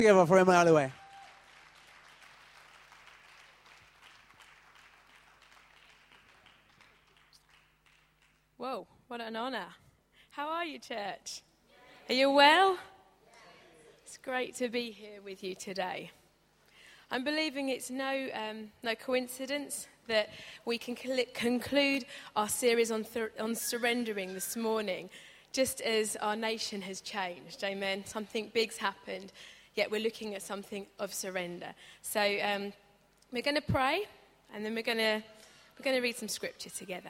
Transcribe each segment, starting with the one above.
together for Emma Alloway. Whoa, what an honour. How are you, church? Are you well? It's great to be here with you today. I'm believing it's no coincidence that we can conclude our series on surrendering this morning, just as our nation has changed. Amen. Something big's happened, yet we're looking at something of surrender. So we're going to pray, and then we're going to read some scripture together.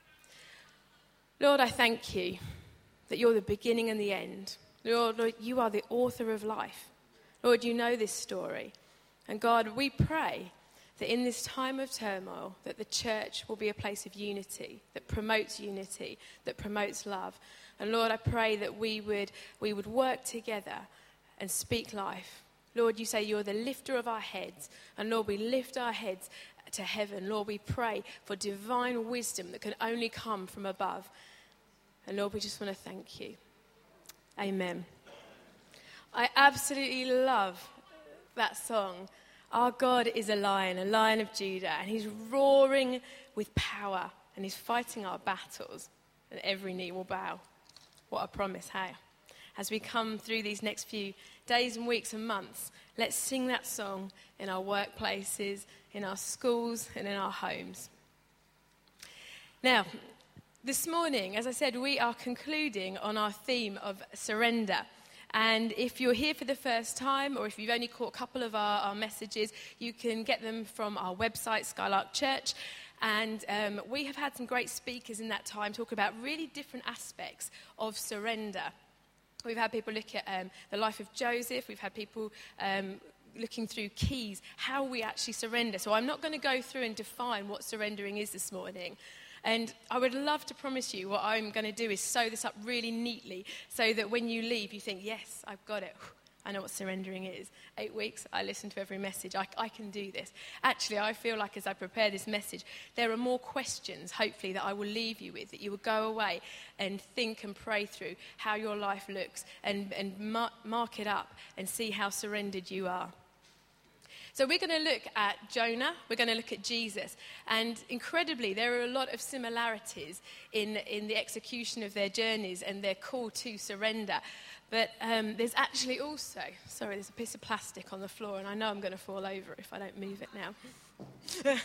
Lord, I thank you that you're the beginning and the end. Lord, you are the author of life. Lord, you know this story. And God, we pray that in this time of turmoil, that the church will be a place of unity, that promotes love. And Lord, I pray that we would work together and speak life. Lord, you say you're the lifter of our heads. And Lord, we lift our heads to heaven. Lord, we pray for divine wisdom that can only come from above. And Lord, we just want to thank you. Amen. I absolutely love that song. Our God is a lion of Judah, and he's roaring with power, and he's fighting our battles, and every knee will bow. What a promise, hey? As we come through these next few days and weeks and months, let's sing that song in our workplaces, in our schools, and in our homes. Now, this morning, as I said, we are concluding on our theme of surrender. And if you're here for the first time, or if you've only caught a couple of our messages, you can get them from our website, Skylark Church. And we have had some great speakers in that time talk about really different aspects of surrender. We've had people look at the life of Joseph. We've had people looking through keys, how we actually surrender. So I'm not going to go through and define what surrendering is this morning. And I would love to promise you what I'm going to do is sew this up really neatly so that when you leave, you think, yes, I've got it. I know what surrendering is. 8 weeks, I listen to every message. I can do this. Actually, I feel like as I prepare this message, there are more questions, hopefully, that I will leave you with, that you will go away and think and pray through how your life looks and mark it up and see how surrendered you are. So we're going to look at Jonah, we're going to look at Jesus, and incredibly, there are a lot of similarities in the execution of their journeys and their call to surrender. But there's actually also, sorry, there's a piece of plastic on the floor, and I know I'm going to fall over if I don't move it now.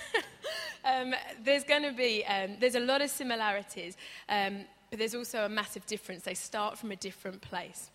There's a lot of similarities, but there's also a massive difference. They start from a different place.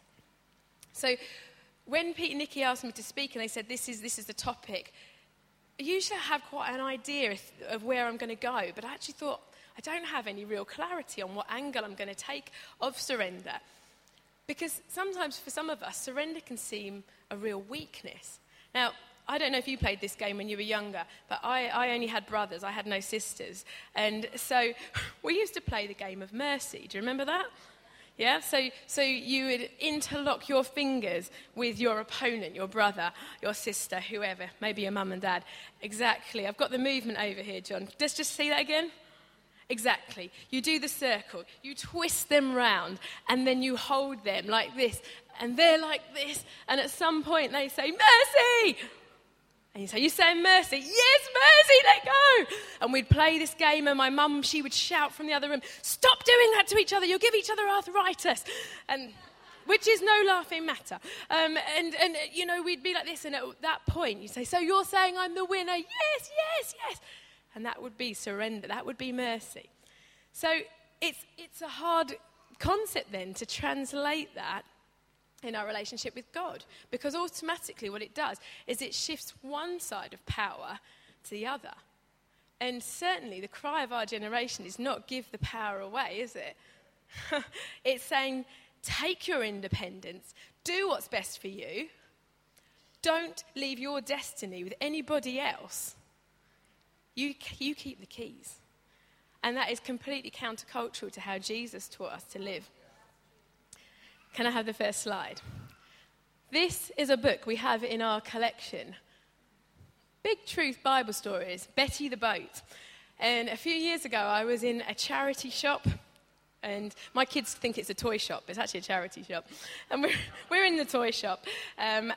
So when Pete and Nikki asked me to speak and they said, this is the topic, I usually have quite an idea of where I'm going to go, but I actually thought, I don't have any real clarity on what angle I'm going to take of surrender. Because sometimes for some of us, surrender can seem a real weakness. Now, I don't know if you played this game when you were younger, but I only had brothers, I had no sisters. And so we used to play the game of mercy. Do you remember that? Yeah, so you would interlock your fingers with your opponent, your brother, your sister, whoever, maybe your mum and dad. Exactly. I've got the movement over here, John. Let's just see that again. Exactly. You do the circle. You twist them round, and then you hold them like this, and they're like this, and at some point they say, mercy! And you say, you saying mercy? Yes, mercy, let go! And we'd play this game, and my mum, she would shout from the other room, stop doing that to each other, you'll give each other arthritis. And which is no laughing matter. And you know, we'd be like this, and at that point, you say, so you're saying I'm the winner? Yes, yes, yes. And that would be surrender, that would be mercy. So it's a hard concept then to translate that in our relationship with God, because automatically what it does is it shifts one side of power to the other. And certainly the cry of our generation is not give the power away, is it? It's saying take your independence, do what's best for you, don't leave your destiny with anybody else. You keep the keys. And that is completely countercultural to how Jesus taught us to live. Can I have the first slide? This is a book we have in our collection. Big Truth Bible Stories, Betty the Boat. And a few years ago, I was in a charity shop And my kids think it's a toy shop. It's actually a charity shop. And we're in the toy shop. And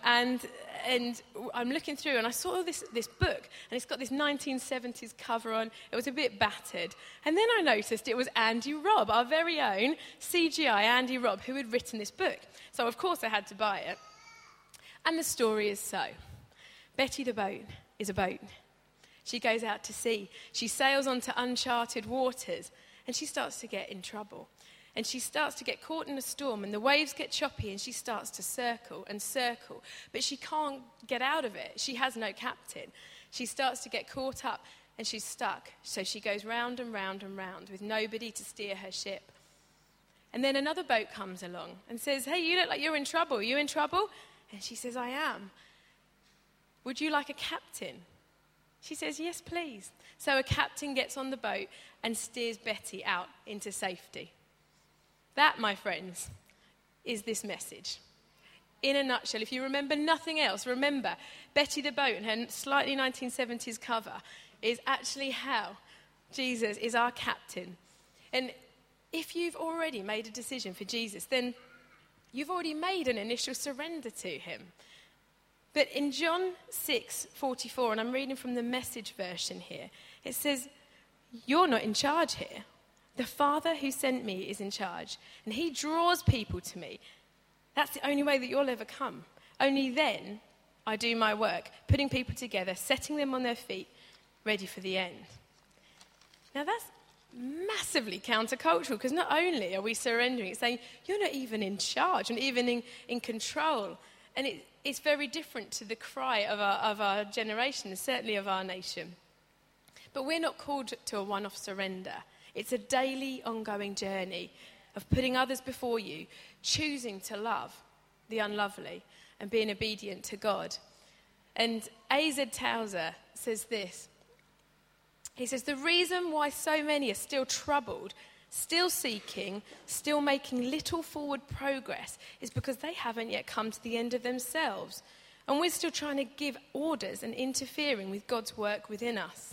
I'm looking through, and I saw this book, and it's got this 1970s cover on. It was a bit battered. And then I noticed it was Andy Robb, our very own CGI Andy Robb, who had written this book. So, of course, I had to buy it. And the story is so. Betty the boat is a boat. She goes out to sea. She sails onto uncharted waters, and she starts to get in trouble. And she starts to get caught in a storm, and the waves get choppy, and she starts to circle and circle. But she can't get out of it. She has no captain. She starts to get caught up, and she's stuck. So she goes round and round and round with nobody to steer her ship. And then another boat comes along and says, "Hey, you look like you're in trouble. Are you in trouble?" And she says, "I am. Would you like a captain?" She says, "Yes, please." So a captain gets on the boat and steers Betty out into safety. That, my friends, is this message. In a nutshell, if you remember nothing else, remember Betty the boat and her slightly 1970s cover is actually how Jesus is our captain. And if you've already made a decision for Jesus, then you've already made an initial surrender to him. But in John 6:44, and I'm reading from the Message version here, it says, "You're not in charge here. The Father who sent me is in charge, and he draws people to me. That's the only way that you'll ever come. Only then I do my work, putting people together, setting them on their feet, ready for the end." Now that's massively countercultural, because not only are we surrendering, it's saying you're not even in charge and even in control. And it's very different to the cry of our generation, and certainly of our nation. But we're not called to a one-off surrender. It's a daily, ongoing journey of putting others before you, choosing to love the unlovely, and being obedient to God. And A.Z. Towser says this. He says, "The reason why so many are still troubled, still seeking, still making little forward progress is because they haven't yet come to the end of themselves. And we're still trying to give orders and interfering with God's work within us."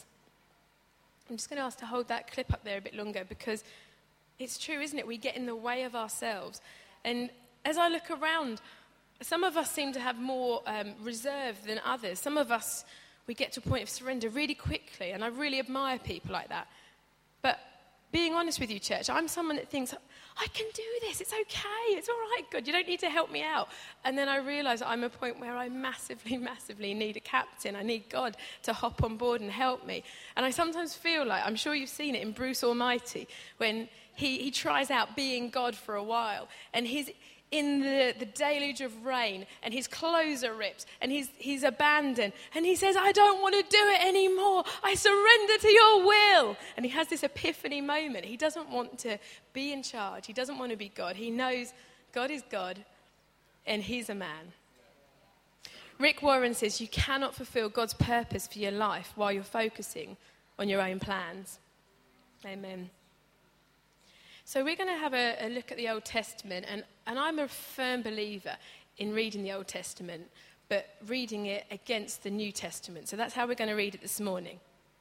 I'm just going to ask to hold that clip up there a bit longer, because it's true, isn't it? We get in the way of ourselves. And as I look around, some of us seem to have more reserve than others. Some of us, we get to a point of surrender really quickly, and I really admire people like that. But being honest with you, church, I'm someone that thinks, I can do this, it's okay, it's all right, God, you don't need to help me out. And then I realise I'm at a point where I massively, massively need a captain. I need God to hop on board and help me. And I sometimes feel like, I'm sure you've seen it in Bruce Almighty, when he tries out being God for a while, and he's in the deluge of rain, and his clothes are ripped, and he's abandoned, and he says, "I don't want to do it anymore. I surrender to your will." And he has this epiphany moment. He doesn't want to be in charge. He doesn't want to be God. He knows God is God, and he's a man. Rick Warren says, "You cannot fulfill God's purpose for your life while you're focusing on your own plans." Amen. So we're going to have a look at the Old Testament, and I'm a firm believer in reading the Old Testament, but reading it against the New Testament. So that's how we're going to read it this morning.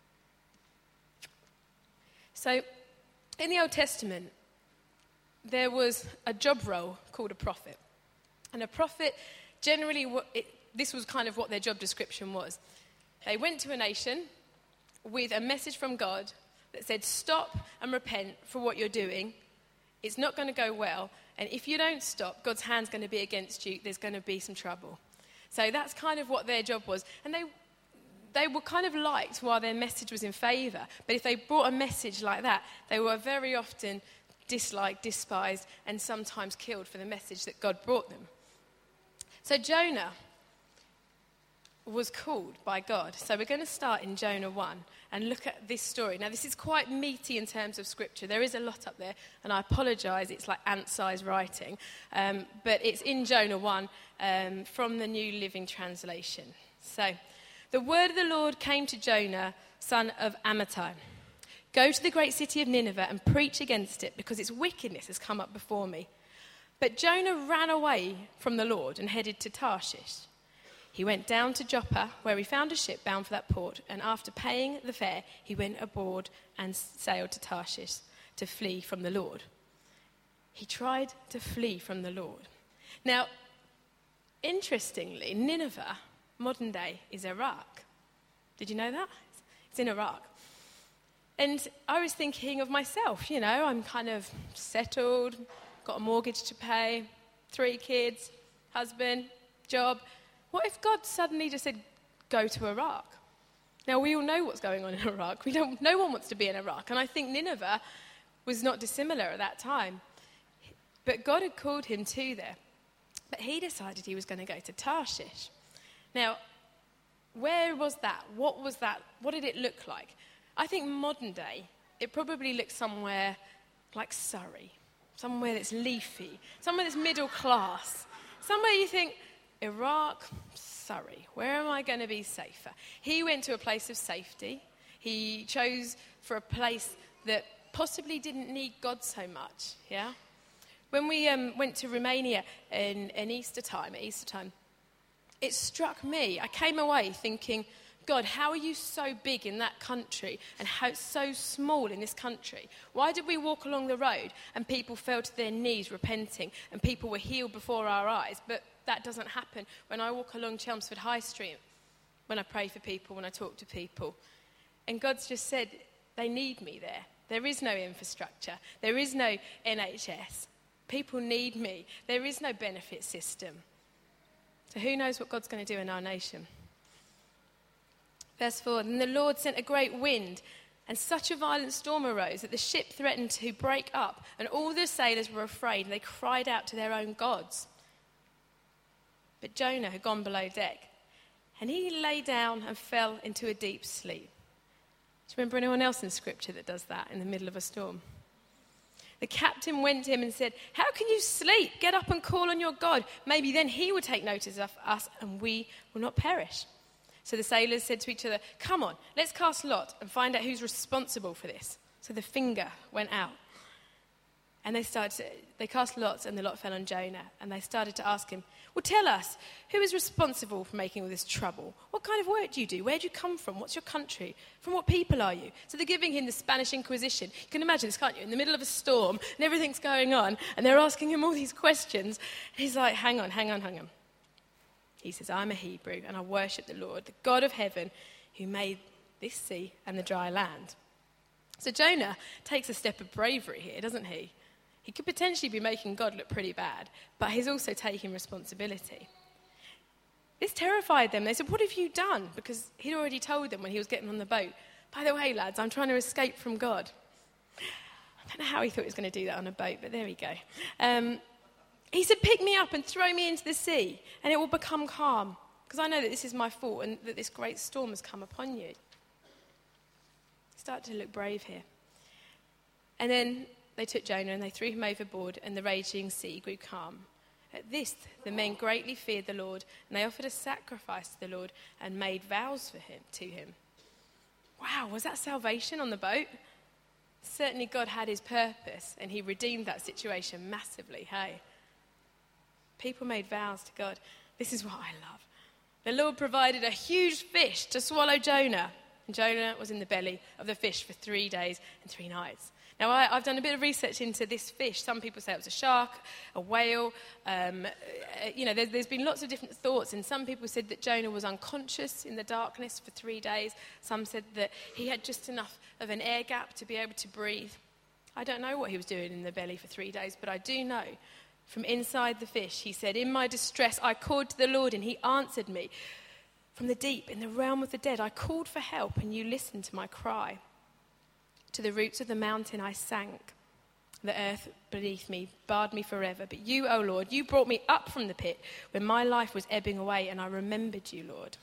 So in the Old Testament, there was a job role called a prophet. And a prophet, generally, this was kind of what their job description was. They went to a nation with a message from God that said, "Stop and repent for what you're doing. It's not going to go well. And if you don't stop, God's hand's going to be against you. There's going to be some trouble." So that's kind of what their job was. And they were kind of liked while their message was in favour. But if they brought a message like that, they were very often disliked, despised, and sometimes killed for the message that God brought them. So Jonah was called by God. So we're going to start in Jonah 1 and look at this story. Now, this is quite meaty in terms of scripture. There is a lot up there, and I apologise, it's like ant-sized writing. But it's in Jonah 1 from the New Living Translation. So, the word of the Lord came to Jonah, son of Amittai. "Go to the great city of Nineveh and preach against it, because its wickedness has come up before me." But Jonah ran away from the Lord and headed to Tarshish. He went down to Joppa, where he found a ship bound for that port, and after paying the fare, he went aboard and sailed to Tarshish to flee from the Lord. he tried to flee from the Lord. Now, interestingly, Nineveh, modern day, is Iraq. Did you know that? It's in Iraq. And I was thinking of myself, I'm kind of settled, got a mortgage to pay, 3 kids, husband, job. What if God suddenly just said, go to Iraq? Now, we all know what's going on in Iraq. No one wants to be in Iraq. And I think Nineveh was not dissimilar at that time. But God had called him to there. But he decided he was going to go to Tarshish. Now, where was that? What was that? What did it look like? I think modern day, it probably looks somewhere like Surrey. Somewhere that's leafy. Somewhere that's middle class. Somewhere you think, Iraq, Surrey, where am I going to be safer? He went to a place of safety. He chose for a place that possibly didn't need God so much, yeah? When we went to Romania at Easter time, it struck me. I came away thinking, God, how are you so big in that country and how it's so small in this country? Why did we walk along the road and people fell to their knees repenting and people were healed before our eyes? But that doesn't happen when I walk along Chelmsford High Street, when I pray for people, when I talk to people. And God's just said, they need me there. There is no infrastructure. There is no NHS. People need me. There is no benefit system. So who knows what God's going to do in our nation? Verse 4, then the Lord sent a great wind, and such a violent storm arose that the ship threatened to break up, and all the sailors were afraid, and they cried out to their own gods. But Jonah had gone below deck, and he lay down and fell into a deep sleep. Do you remember anyone else in Scripture that does that in the middle of a storm? The captain went to him and said, how can you sleep? Get up and call on your God. Maybe then he will take notice of us and we will not perish. So the sailors said to each other, come on, let's cast lot and find out who's responsible for this. So the finger went out. And they cast lots and the lot fell on Jonah. And they started to ask him, well, tell us, who is responsible for making all this trouble? What kind of work do you do? Where do you come from? What's your country? From what people are you? So they're giving him the Spanish Inquisition. You can imagine this, can't you? In the middle of a storm and everything's going on. And they're asking him all these questions. And he's like, hang on. He says, I'm a Hebrew and I worship the Lord, the God of heaven, who made this sea and the dry land. So Jonah takes a step of bravery here, doesn't he? He could potentially be making God look pretty bad, but he's also taking responsibility. This terrified them. They said, what have you done? Because he'd already told them when he was getting on the boat, by the way, lads, I'm trying to escape from God. I don't know how he thought he was going to do that on a boat, but there we go. He said, pick me up and throw me into the sea, and it will become calm, because I know that this is my fault and that this great storm has come upon you. Start to look brave here. And then they took Jonah and they threw him overboard, and the raging sea grew calm. At this, the men greatly feared the Lord, and they offered a sacrifice to the Lord and made vows to him. Wow, was that salvation on the boat? Certainly God had his purpose, and he redeemed that situation massively, hey? People made vows to God. This is what I love. The Lord provided a huge fish to swallow Jonah, and Jonah was in the belly of the fish for 3 days and 3 nights. Now, I've done a bit of research into this fish. Some people say it was a shark, a whale. There's been lots of different thoughts, and some people said that Jonah was unconscious in the darkness for 3 days. Some said that he had just enough of an air gap to be able to breathe. I don't know what he was doing in the belly for 3 days, but I do know from inside the fish, he said, in my distress, I called to the Lord, and he answered me. From the deep, in the realm of the dead, I called for help, and you listened to my cry. To the roots of the mountain I sank. The earth beneath me barred me forever. But you, O Lord, you brought me up from the pit when my life was ebbing away, and I remembered you, Lord.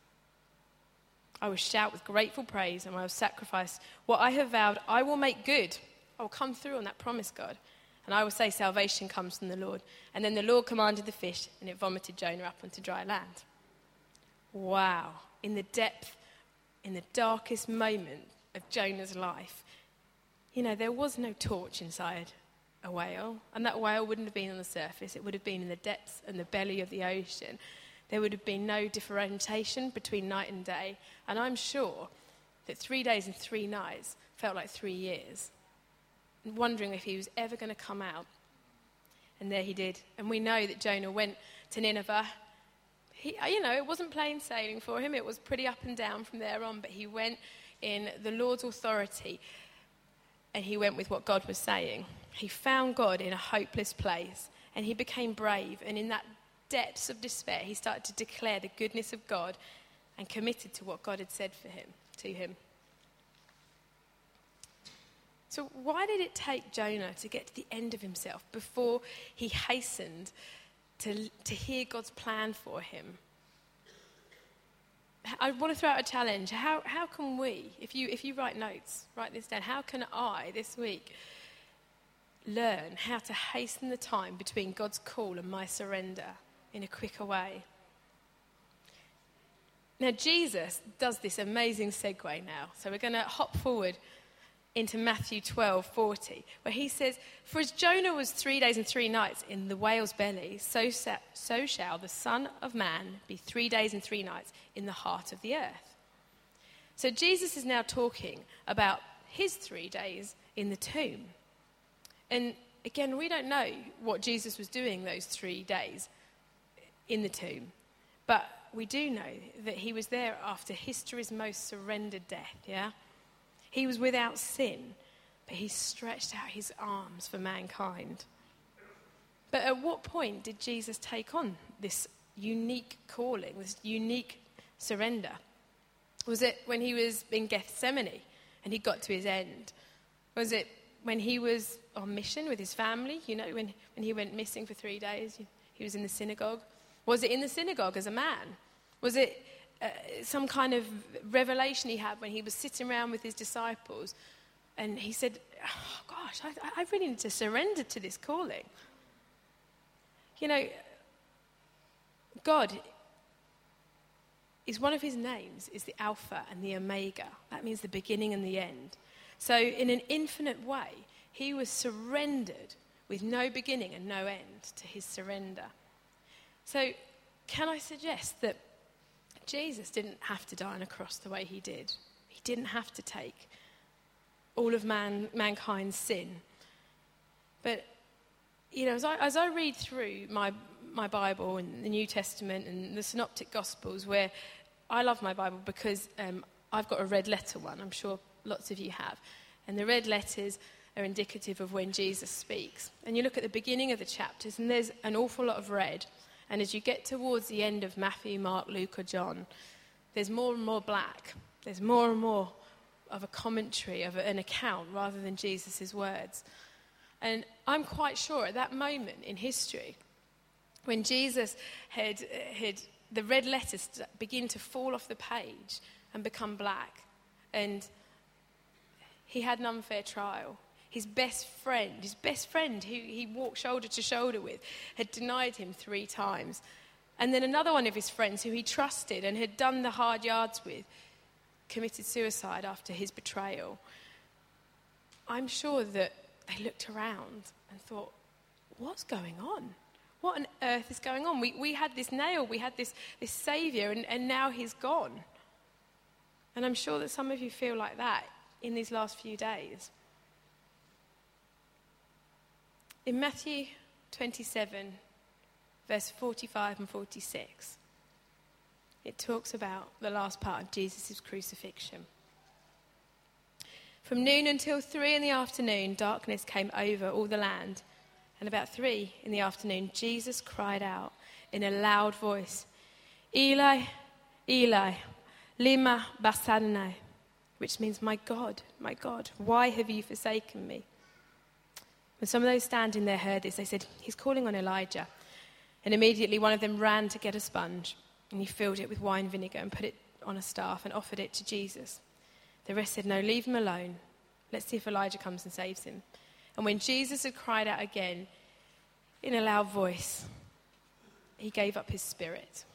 I will shout with grateful praise, and I will sacrifice what I have vowed. I will make good. I will come through on that promise, God. And I will say salvation comes from the Lord. And then the Lord commanded the fish, and it vomited Jonah up onto dry land. Wow. In the depth, in the darkest moment of Jonah's life, there was no torch inside a whale, and that whale wouldn't have been on the surface. It would have been in the depths and the belly of the ocean. There would have been no differentiation between night and day, and I'm sure that 3 days and 3 nights felt like 3 years, wondering if he was ever going to come out And there he did. And we know that Jonah went to Nineveh. It wasn't plain sailing for him. It was pretty up and down from there on. But he went in the Lord's authority. And he went with what God was saying. He found God in a hopeless place. And he became brave. And in that depths of despair, he started to declare the goodness of God and committed to what God had said to him. So why did it take Jonah to get to the end of himself before he hastened to hear God's plan for him? I want to throw out a challenge. How can we, if you write notes, write this down, how can I this week learn how to hasten the time between God's call and my surrender in a quicker way? Now, Jesus does this amazing segue now. So we're going to hop forward into Matthew 12:40, where he says, "For as Jonah was 3 days and 3 nights in the whale's belly, so shall the Son of Man be 3 days and 3 nights in the heart of the earth." So Jesus is now talking about his 3 days in the tomb. And again, we don't know what Jesus was doing those 3 days in the tomb. But we do know that he was there after history's most surrendered death, yeah? He was without sin, but he stretched out his arms for mankind. But at what point did Jesus take on this unique calling, this unique surrender? Was it when he was in Gethsemane and he got to his end? Was it when he was on mission with his family? When he went missing for 3 days, he was in the synagogue. Was it in the synagogue as a man? Was it some kind of revelation he had when he was sitting around with his disciples and he said, "Oh gosh, I really need to surrender to this calling"? God is one of his names, is the Alpha and the Omega. That means the beginning and the end. So in an infinite way, he was surrendered with no beginning and no end to his surrender. So can I suggest that Jesus didn't have to die on a cross the way he did. He didn't have to take all of mankind's sin. But, as I read through my Bible and the New Testament and the Synoptic Gospels, where I love my Bible because I've got a red letter one. I'm sure lots of you have. And the red letters are indicative of when Jesus speaks. And you look at the beginning of the chapters and there's an awful lot of red. And as you get towards the end of Matthew, Mark, Luke, or John, there's more and more black. There's more and more of a commentary, of an account, rather than Jesus' words. And I'm quite sure at that moment in history, when Jesus had the red letters begin to fall off the page and become black, and he had an unfair trial. His best friend who he walked shoulder to shoulder with, had denied him 3 times. And then another one of his friends who he trusted and had done the hard yards with committed suicide after his betrayal. I'm sure that they looked around and thought, what's going on? What on earth is going on? We had this nail, we had this saviour, and now he's gone. And I'm sure that some of you feel like that in these last few days. In Matthew 27, verse 45 and 46, it talks about the last part of Jesus' crucifixion. From noon until 3 in the afternoon, darkness came over all the land. And about 3 in the afternoon, Jesus cried out in a loud voice, "Eli, Eli, lema sabachthani," which means, my God, why have you forsaken me?" When some of those standing there heard this, they said, "He's calling on Elijah." And immediately one of them ran to get a sponge, and he filled it with wine vinegar and put it on a staff and offered it to Jesus. The rest said, "No, leave him alone. Let's see if Elijah comes and saves him." And when Jesus had cried out again in a loud voice, he gave up his spirit.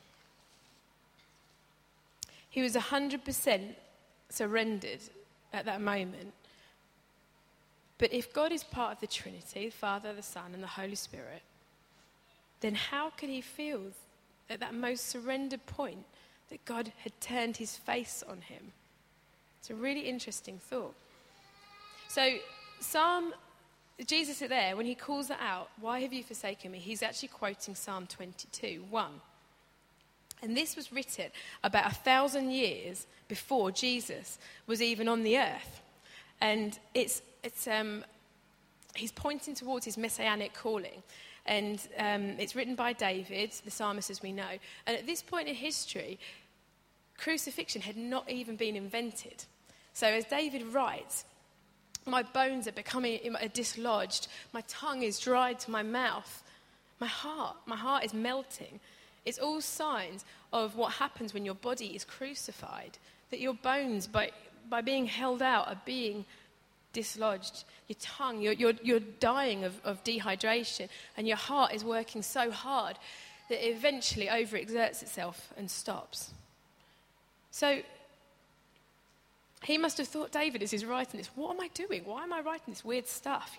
He was 100% surrendered at that moment. But if God is part of the Trinity, the Father, the Son, and the Holy Spirit, then how could he feel at that most surrendered point that God had turned his face on him? It's a really interesting thought. So Psalm Jesus is there, when he calls that out, why have you forsaken me? He's actually quoting Psalm 22:1. And this was written about 1,000 years before Jesus was even on the earth. And he's pointing towards his messianic calling. And it's written by David, the psalmist, as we know. And at this point in history, crucifixion had not even been invented. So as David writes, my bones are becoming dislodged. My tongue is dried to my mouth. My heart is melting. It's all signs of what happens when your body is crucified. That your bones, by being held out, are being dislodged. Your tongue, you're dying of dehydration. And your heart is working so hard that it eventually overexerts itself and stops. So he must have thought, David, as he's writing this, what am I doing? Why am I writing this weird stuff,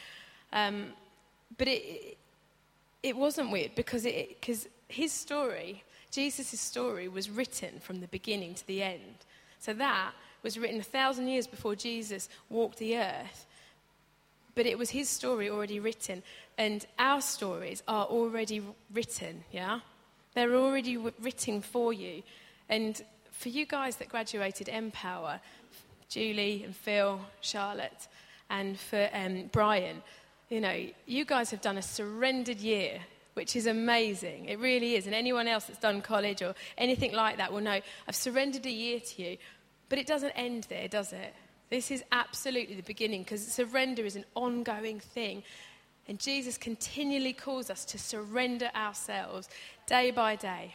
But it wasn't weird because his story, Jesus' story, was written from the beginning to the end. So that was written 1,000 years before Jesus walked the earth. But it was his story already written. And our stories are already written, yeah? They're already written for you. And for you guys that graduated Empower, Julie and Phil, Charlotte, and for Brian, you guys have done a surrendered year, which is amazing. It really is. And anyone else that's done college or anything like that will know, I've surrendered a year to you. But it doesn't end there, does it? This is absolutely the beginning, because surrender is an ongoing thing. And Jesus continually calls us to surrender ourselves day by day.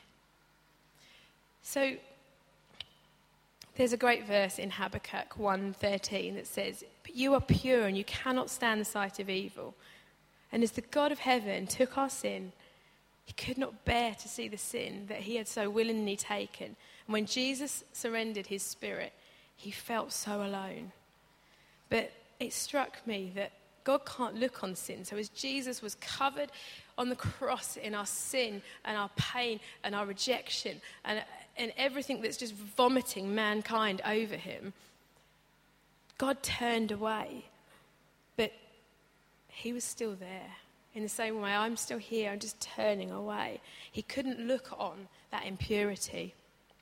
So there's a great verse in Habakkuk 1:13 that says, "But you are pure and you cannot stand the sight of evil. And as the God of heaven took our sin, he could not bear to see the sin that he had so willingly taken. And when Jesus surrendered his spirit, he felt so alone." But it struck me that God can't look on sin. So as Jesus was covered on the cross in our sin and our pain and our rejection and everything that's just vomiting mankind over him, God turned away. But he was still there. In the same way, I'm still here, I'm just turning away. He couldn't look on that impurity.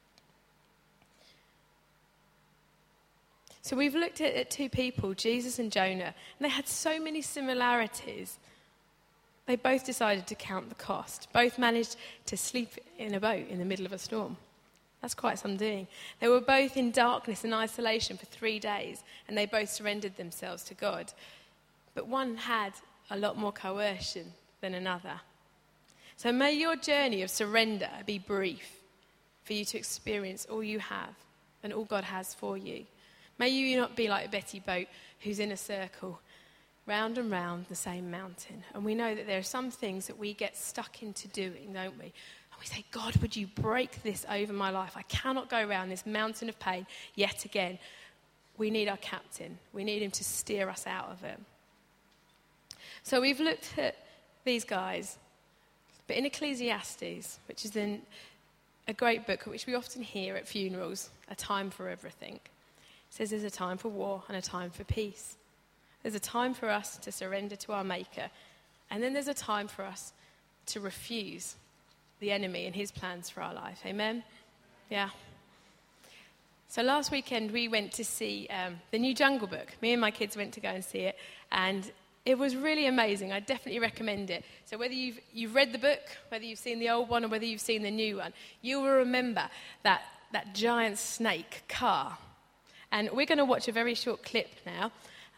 So we've looked at two people, Jesus and Jonah, and they had so many similarities. They both decided to count the cost. Both managed to sleep in a boat in the middle of a storm. That's quite some doing. They were both in darkness and isolation for 3 days, and they both surrendered themselves to God. But one had a lot more coercion than another. So may your journey of surrender be brief for you to experience all you have and all God has for you. May you not be like Betty Boat, who's in a circle, round and round the same mountain. And we know that there are some things that we get stuck into doing, don't we? And we say, God, would you break this over my life? I cannot go around this mountain of pain yet again. We need our captain. We need him to steer us out of it. So we've looked at these guys, but in Ecclesiastes, which is a great book which we often hear at funerals, a time for everything. It says there's a time for war and a time for peace. There's a time for us to surrender to our Maker, and then there's a time for us to refuse the enemy and his plans for our life. Amen? Yeah. So last weekend we went to see the new Jungle Book. Me and my kids went to go and see it, and it was really amazing. I definitely recommend it. So whether you've read the book, whether you've seen the old one or whether you've seen the new one, you will remember that giant snake, Kaa. And we're going to watch a very short clip now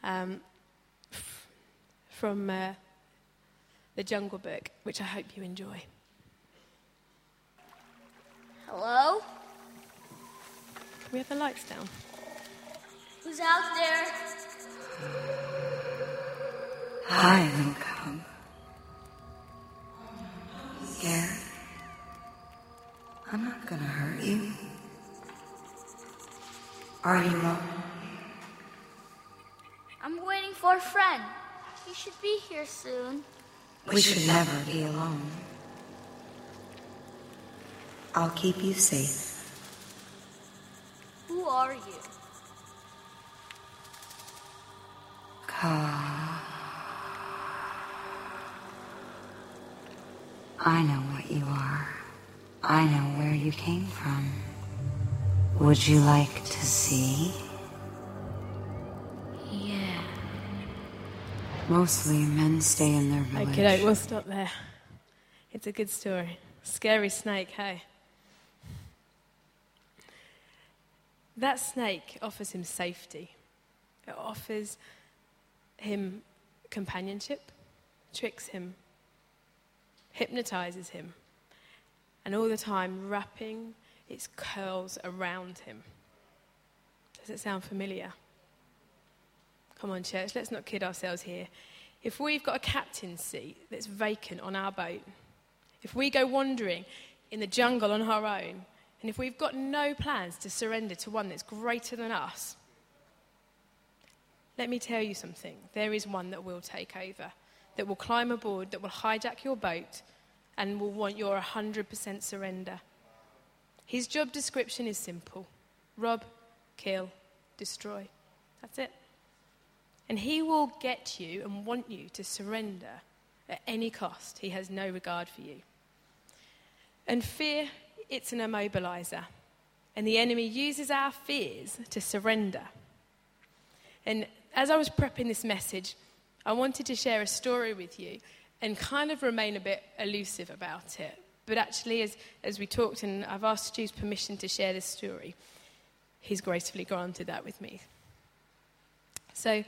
from the Jungle Book, which I hope you enjoy. Hello? Can we have the lights down? Who's out there? Hi, little cub. Scared? I'm not gonna hurt you. Are you alone? I'm waiting for a friend. He should be here soon. We should never be alone. I'll keep you safe. Who are you? Kaa. I know what you are. I know where you came from. Would you like to see? Yeah. Mostly men stay in their village. Okay, we'll stop there. It's a good story. Scary snake, hey? That snake offers him safety. It offers him companionship, tricks him, hypnotizes him, and all the time wrapping its curls around him. Does it sound familiar? Come on, church, let's not kid ourselves here. If we've got a captain's seat that's vacant on our boat, if we go wandering in the jungle on our own, and if we've got no plans to surrender to one that's greater than us, let me tell you something. There is one that will take over, that will climb aboard, that will hijack your boat, and will want your 100% surrender. His job description is simple. Rob, kill, destroy. That's it. And he will get you and want you to surrender at any cost. He has no regard for you. And fear, it's an immobilizer. And the enemy uses our fears to surrender. And as I was prepping this message, I wanted to share a story with you and kind of remain a bit elusive about it. But actually, as we talked and I've asked Stu's permission to share this story, he's gracefully granted that with me. So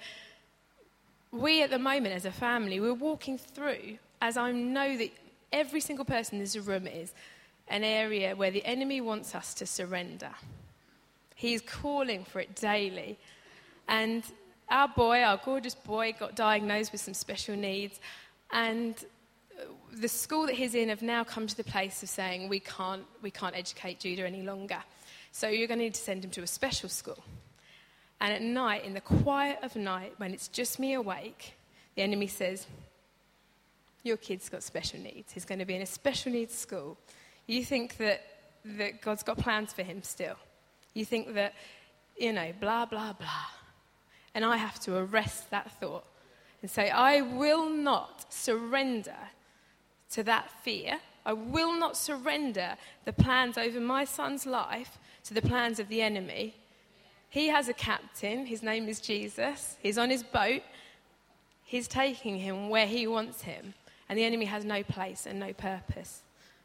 we at the moment as a family, we're walking through, as I know that every single person in this room is, an area where the enemy wants us to surrender. He's calling for it daily. And our gorgeous boy, got diagnosed with some special needs. And the school that he's in have now come to the place of saying, we can't educate Judah any longer. So you're going to need to send him to a special school. And at night, in the quiet of night, when it's just me awake, the enemy says, your kid's got special needs. He's going to be in a special needs school. You think that God's got plans for him still. You think that, blah, blah, blah. And I have to arrest that thought and say, I will not surrender to that fear. I will not surrender the plans over my son's life to the plans of the enemy. He has a captain. His name is Jesus. He's on his boat. He's taking him where he wants him. And the enemy has no place and no purpose.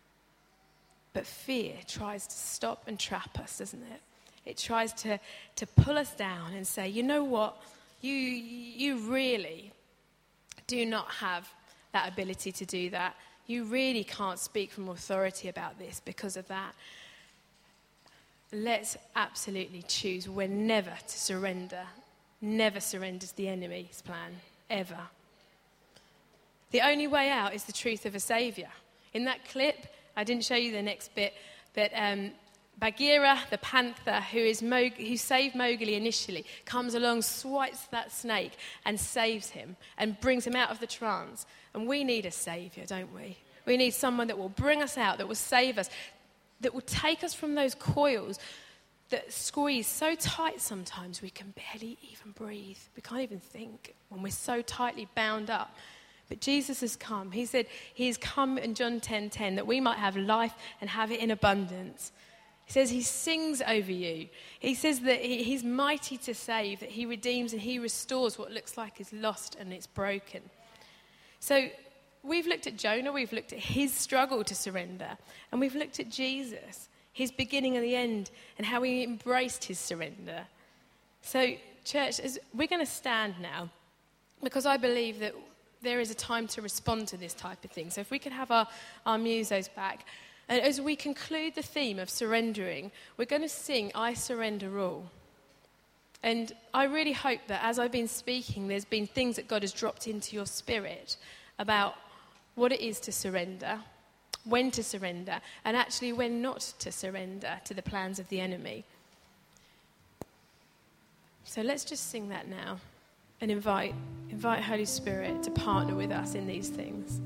But fear tries to stop and trap us, doesn't it? It tries to pull us down and say, you know what? You really do not have that ability to do that. You really can't speak from authority about this because of that. Let's absolutely choose we're never to surrender. Never surrenders the enemy's plan, ever. The only way out is the truth of a saviour. In that clip, I didn't show you the next bit, but Bagheera, the panther, who saved Mowgli initially, comes along, swipes that snake and saves him and brings him out of the trance. And we need a saviour, don't we? We need someone that will bring us out, that will save us, that will take us from those coils that squeeze so tight sometimes we can barely even breathe. We can't even think when we're so tightly bound up. But Jesus has come. He said he has come in John 10:10 that we might have life and have it in abundance. He says he sings over you. He says that he's mighty to save, that he redeems and he restores what looks like is lost and it's broken. So we've looked at Jonah, we've looked at his struggle to surrender, and we've looked at Jesus, his beginning and the end, and how he embraced his surrender. So, church, we're going to stand now, because I believe that there is a time to respond to this type of thing. So if we could have our musos back. And as we conclude the theme of surrendering, we're going to sing I Surrender All. And I really hope that as I've been speaking, there's been things that God has dropped into your spirit about what it is to surrender, when to surrender, and actually when not to surrender to the plans of the enemy. So let's just sing that now and invite Holy Spirit to partner with us in these things.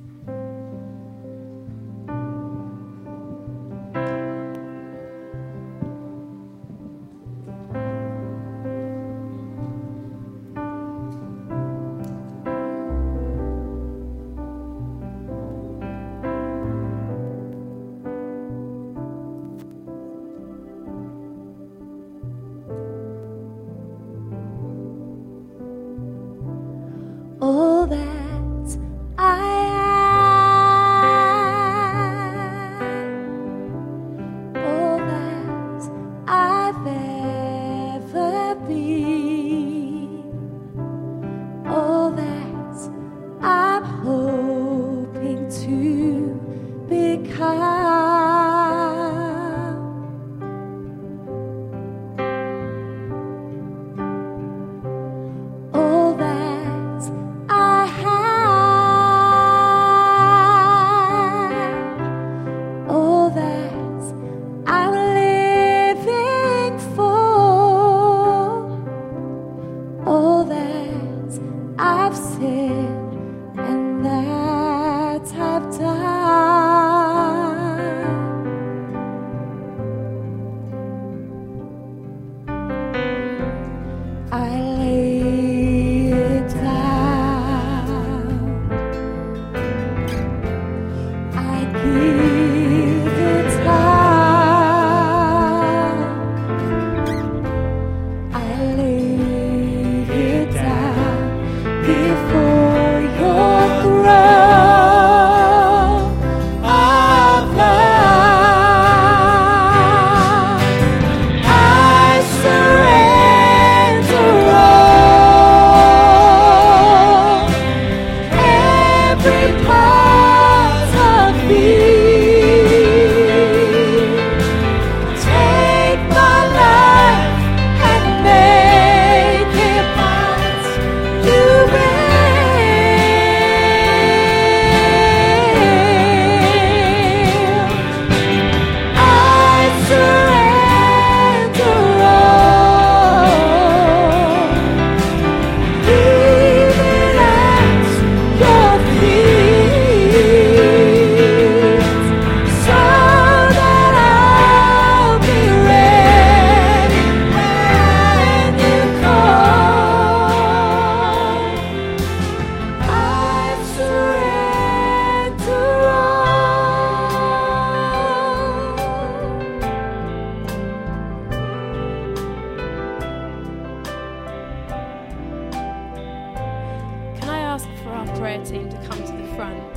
prayer team to come to the front.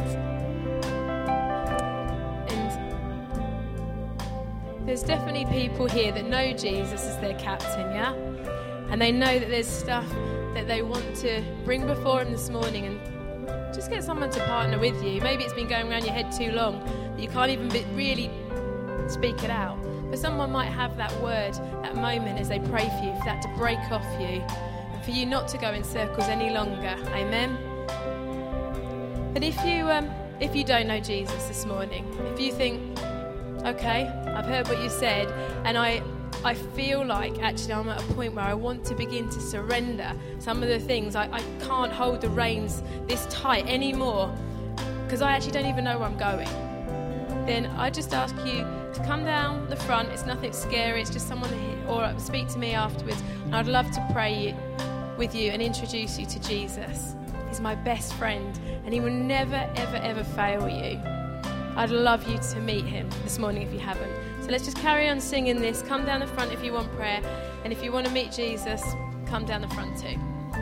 And there's definitely people here that know Jesus as their captain, yeah? And they know that there's stuff that they want to bring before him this morning, and just get someone to partner with you. Maybe it's been going around your head too long that you can't even really speak it out. But someone might have that word, that moment as they pray for you, for that to break off you, and for you not to go in circles any longer. Amen? But if you don't know Jesus this morning, if you think, okay, I've heard what you said, and I feel like actually I'm at a point where I want to begin to surrender some of the things. I can't hold the reins this tight anymore because I actually don't even know where I'm going. Then I just ask you to come down the front. It's nothing scary. It's just someone here, or speak to me afterwards. And I'd love to pray with you and introduce you to Jesus. He's my best friend and he will never, ever, ever fail you. I'd love you to meet him this morning if you haven't. So let's just carry on singing this. Come down the front if you want prayer. And if you want to meet Jesus, come down the front too.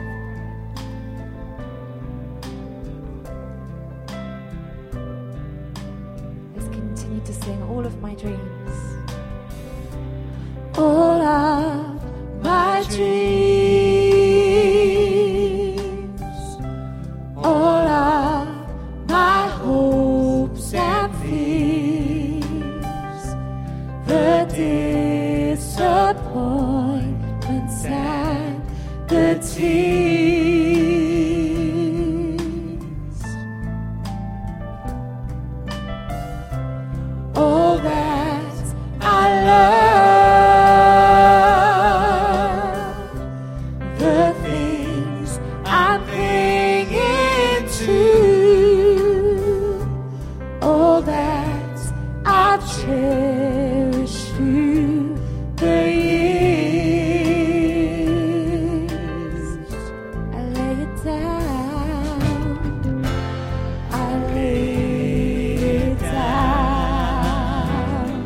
Let's continue to sing All of My Dreams. All of my dreams, all of my hopes and fears, the disappointments and the tears, all that I love, the things I'm clinging to, all that I've cherished through the years. I lay it down, I lay it down,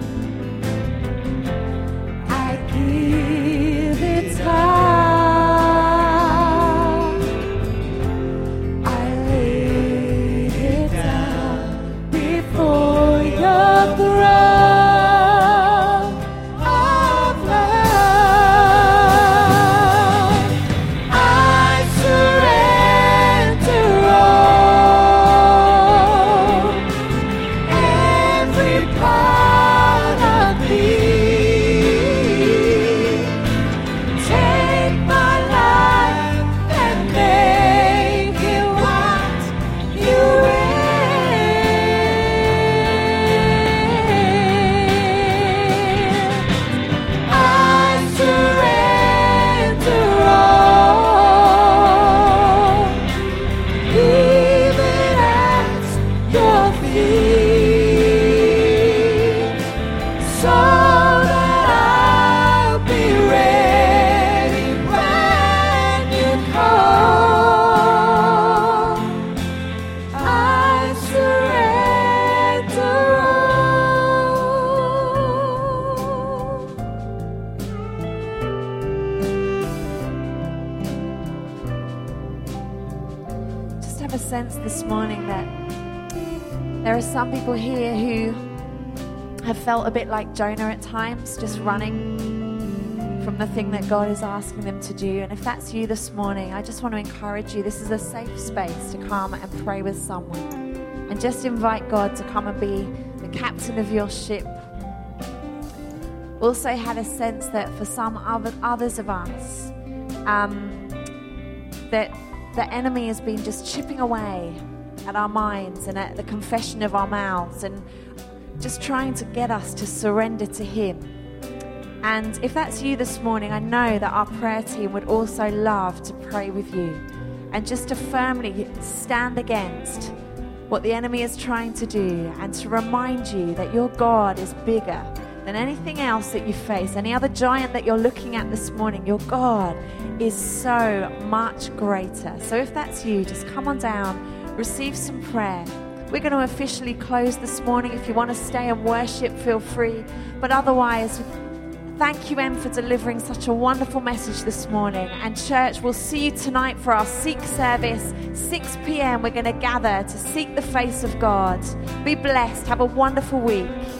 I give it up, I lay it down before your throne of love. I surrender all, every part of me. Take my life and make it what you will. I surrender all, leave it at your feet, so that I'll be ready when you call. I surrender all. Just have a sense this morning that there are some people here who have felt a bit like Jonah at times, just running from the thing that God is asking them to do. And if that's you this morning, I just want to encourage you. This is a safe space to come and pray with someone and just invite God to come and be the captain of your ship. Also had a sense that for some others of us, that the enemy has been just chipping away at our minds and at the confession of our mouths and just trying to get us to surrender to him. And if that's you this morning, I know that our prayer team would also love to pray with you and just to firmly stand against what the enemy is trying to do and to remind you that your God is bigger than anything else that you face, any other giant that you're looking at this morning. Your God is so much greater. So if that's you, just come on down, receive some prayer. We're going to officially close this morning. If you want to stay and worship, feel free. But otherwise, Thank you, Em, for delivering such a wonderful message this morning. And church, we'll see you tonight for our Seek service, 6 p.m. We're going to gather to seek the face of God. Be blessed. Have a wonderful week.